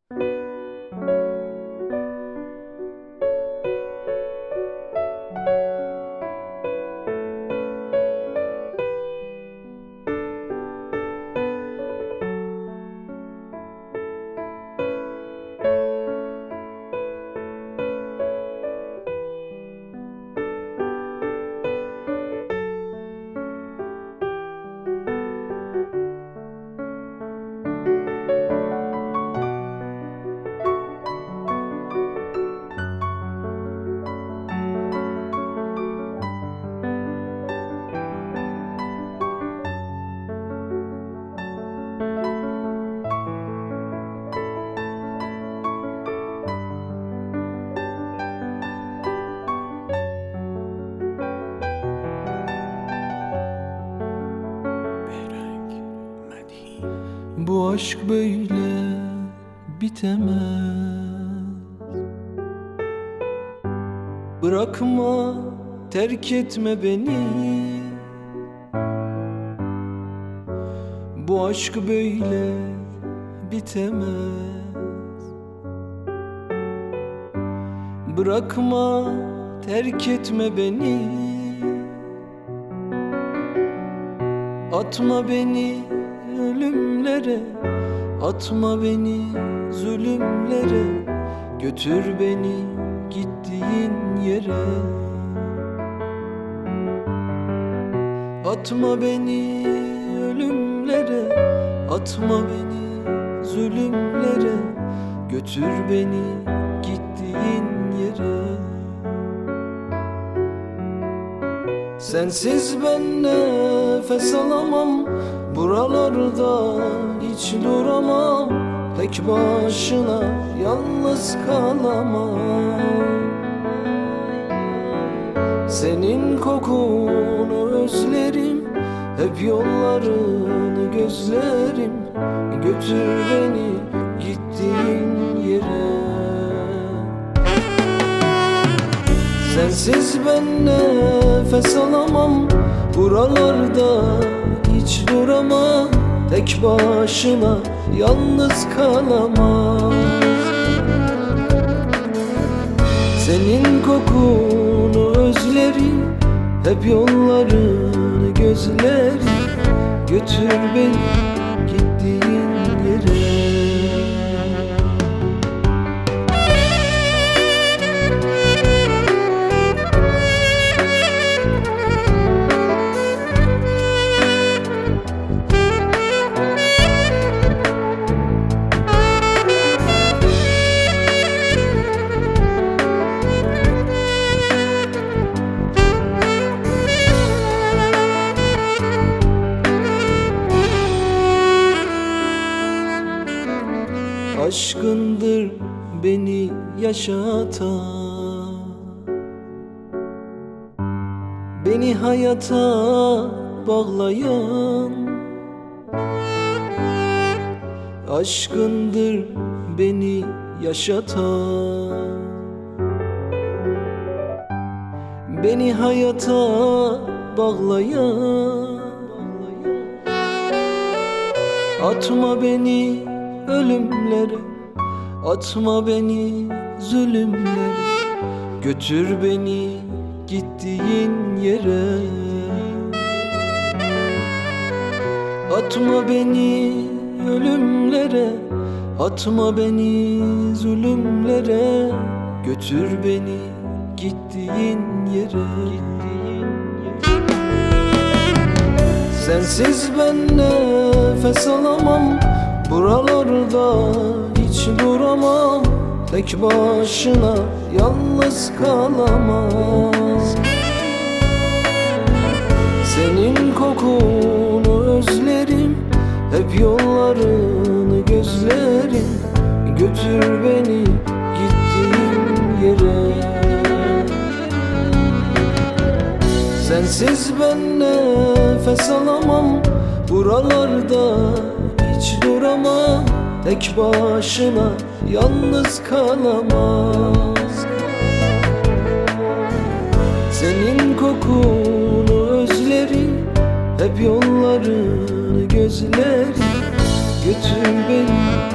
Bu aşk böyle bitemez. Bırakma, terk etme beni. Bu aşk böyle bitemez. Bırakma, terk etme beni. Atma beni ölümlere, atma beni zulümlere. Götür beni gittiğin yere. Atma beni ölümlere, atma beni zulümlere. Götür beni gittiğin yere. Sensiz ben nefes alamam, buralarda hiç duramam. Tek başına yalnız kalamam. Senin kokunu özlerim, hep yollarını gözlerim. Götür beni gittiğin yere. Sensiz ben nefes alamam, buralarda hiç duramam. Tek başına yalnız kalamam. Senin kokunu özlerim, hep yollarını gözlerim. Götür beni gittiğin yere. Aşkındır beni yaşatan, beni hayata bağlayan. Aşkındır beni yaşatan, beni hayata bağlayan. Atma beni ölümlere, atma beni zulümlere. Götür beni gittiğin yere. Atma beni ölümlere, atma beni zulümlere. Götür beni gittiğin yere. Sensiz ben nefes alamam, buralarda hiç duramam. Tek başına yalnız kalamam. Senin kokunu özlerim, hep yollarını gözlerim. Götür beni gittiğin yere. Sensiz ben nefes alamam, buralarda hiç duramam. Tek başına yalnız kalamaz. Senin kokunu hep yollarını gözlerim. Götür beni